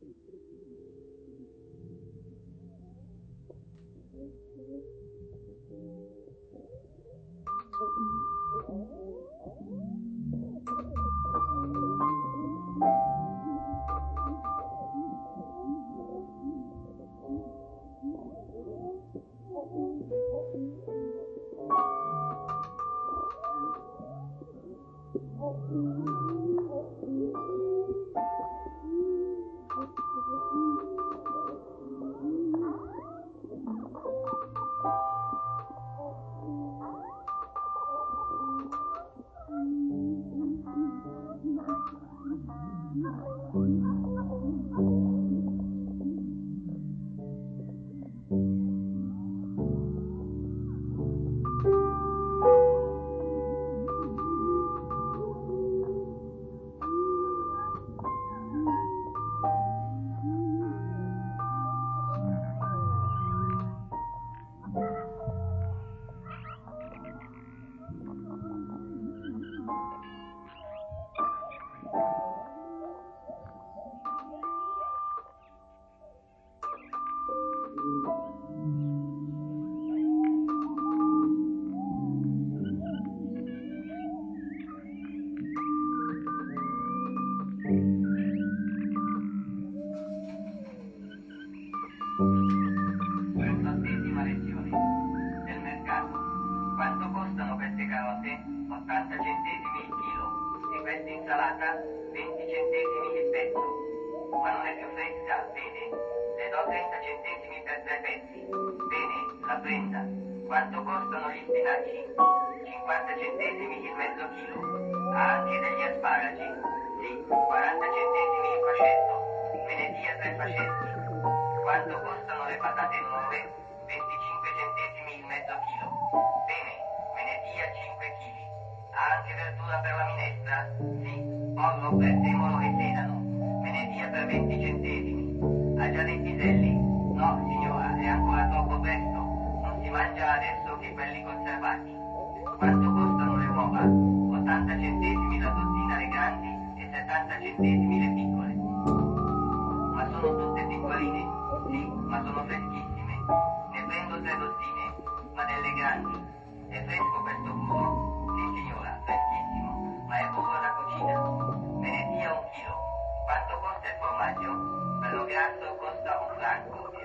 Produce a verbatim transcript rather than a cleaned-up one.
trentottesima lezione del mercato. Quanto costano queste carote? ottanta centesimi il chilo. E questa insalata? venti centesimi il pezzo. Ma non è più fresca, vede? Le do trenta centesimi per tre pezzi. Bene, la prenda. Quanto costano gli spinaci? cinquanta centesimi il mezzo chilo. Ha anche degli asparagi? Sì, quaranta centesimi il fascetto. Me ne dia tre fascetti. Quanto costano le patate nuove? venticinque centesimi il mezzo chilo. Bene, me ne dia cinque chili. Ha anche verdura per la minestra? Sì, pollo, prezzemolo e sedano. Me ne dia per venti centesimi. Ha già dei piselli? No, signora, è ancora troppo presto. Non si mangia adesso che quelli conservati. Quanto costano le uova? ottanta centesimi la dozzina le grandi e settanta centesimi le piccole. Ma sono tutte piccoline? Sì, ma sono freschissime. Ne prendo tre dozzine, ma delle grandi. È fresco questo burro? Sì, signora, freschissimo, ma è burro da cucina. Me ne dia un chilo. Quanto costa il formaggio? Quello grasso costa un franco e